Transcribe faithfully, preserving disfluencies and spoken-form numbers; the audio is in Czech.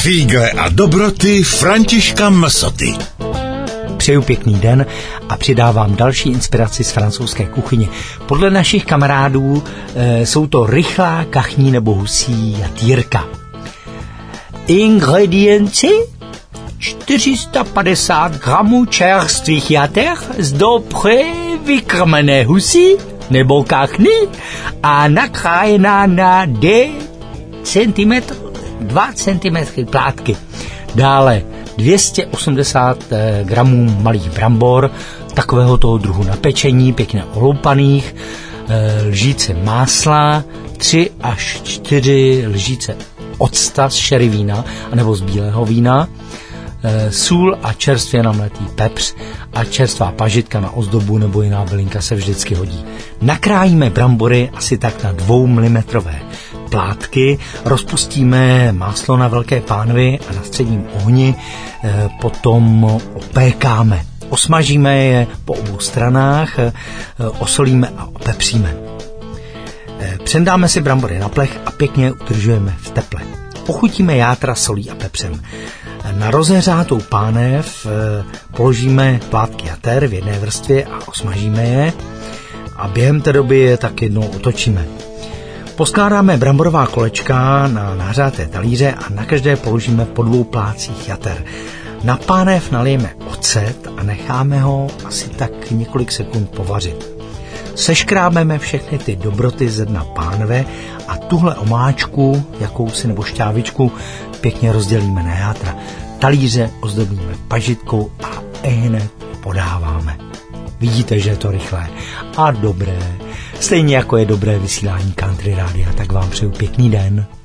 Fígle a dobroty Františka Msoty. Přeju pěkný den a přidávám další inspiraci z francouzské kuchyně. Podle našich kamarádů e, jsou to rychlá kachní nebo husí jatýrka. Ingredienci: čtyři sta padesát gramů čerstvých jater z dobře vykrmené husí nebo kachny a nakrájená na dva centimetry plátky. Dále dvě stě osmdesát gramů malých brambor, takového toho druhu na pečení, pěkně oloupaných, lžíce másla, tři až čtyři lžíce octa z sherry vína anebo z bílého vína, sůl a čerstvě namletý pepř a čerstvá pažitka na ozdobu nebo jiná bylinka se vždycky hodí. Nakrájíme brambory asi tak na dvoumilimetrové plátky, rozpustíme máslo na velké pánvi a na středním ohni potom opékáme. Osmažíme je po obou stranách, osolíme a opepříme. Přendáme si brambory na plech a pěkně udržujeme v teple. Ochutíme játra solí a pepřem. Na rozehřátou pánev položíme plátky jater v jedné vrstvě a osmažíme je a během té doby je tak jednou otočíme. Poskládáme bramborová kolečka na nahřáté talíře a na každé položíme po dvou plácích jater. Na pánev nalijeme ocet a necháme ho asi tak několik sekund povařit. Seškrábeme všechny ty dobroty ze dna pánve a tuhle omáčku, jakousi nebo šťávičku, pěkně rozdělíme na játra. Talíře ozdobíme pažitkou a ihned podáváme. Vidíte, že je to rychlé a dobré. Stejně jako je dobré vysílání Country Rádia, tak vám přeju pěkný den.